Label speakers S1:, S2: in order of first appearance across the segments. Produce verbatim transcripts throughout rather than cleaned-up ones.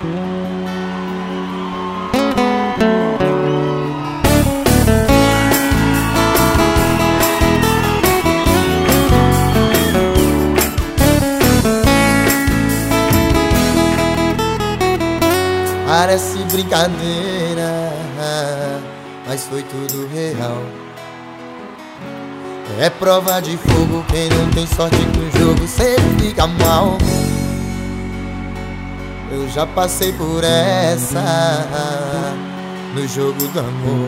S1: Parece brincadeira, mas foi tudo real. É prova de fogo, quem não tem sorte com o jogo sempre fica mal. Eu já passei por essa no jogo do amor,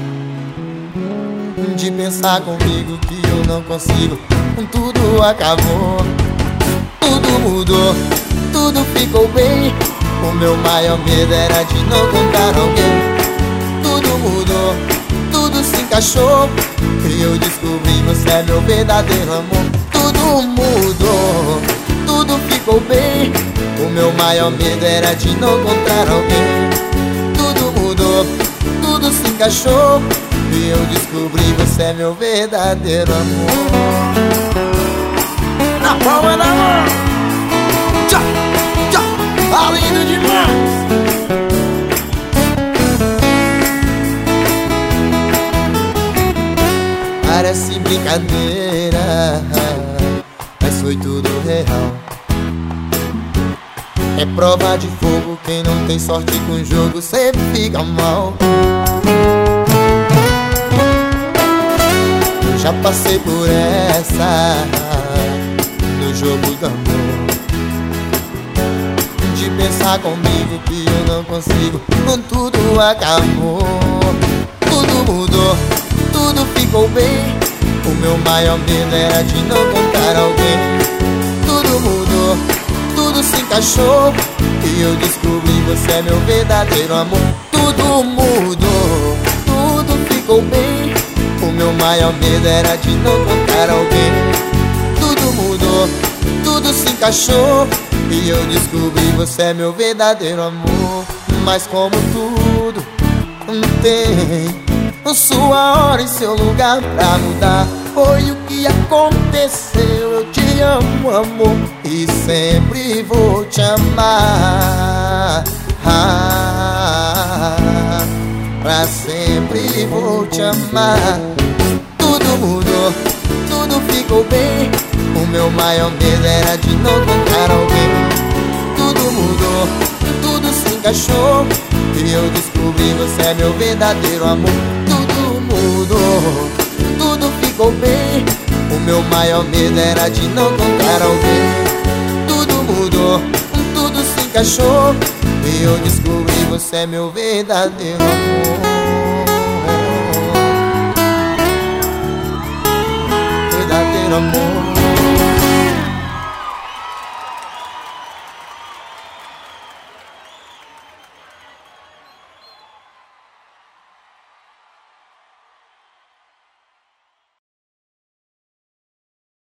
S1: de pensar comigo que eu não consigo, tudo acabou. Tudo mudou, tudo ficou bem. O meu maior medo era de não encontrar alguém. Tudo mudou, tudo se encaixou, e eu descobri você é meu verdadeiro amor. Tudo mudou, tudo ficou bem. O meu maior medo era de não encontrar alguém. Tudo mudou, tudo se encaixou, e eu descobri você é meu verdadeiro amor. Na palma da mão, tchau, tchau, tá lindo demais. Parece brincadeira, mas foi tudo real. É prova de fogo, quem não tem sorte com o jogo sempre fica mal. Eu já passei por essa no jogo do amor, de pensar comigo que eu não consigo, tudo acabou. Tudo mudou, tudo ficou bem. O meu maior medo era de não encontrar alguém. Tudo mudou, tudo se encaixou, e eu descobri você é meu verdadeiro amor. Tudo mudou, tudo ficou bem. O meu maior medo era de não encontrar alguém. Tudo mudou, tudo se encaixou, e eu descobri você é meu verdadeiro amor. Mas como tudo tem sua hora e seu lugar pra mudar, foi o que aconteceu. Eu te amo, amor, e sempre vou te amar. Ah, pra sempre vou te amar. Tudo mudou, tudo ficou bem. O meu maior medo era de não encontrar alguém. Tudo mudou, tudo se encaixou, e eu descobri você é meu verdadeiro amor. Tudo mudou, tudo ficou bem. O meu maior medo era de não encontrar alguém. Tudo mudou, tudo se encaixou, e eu descobri você é meu verdadeiro amor.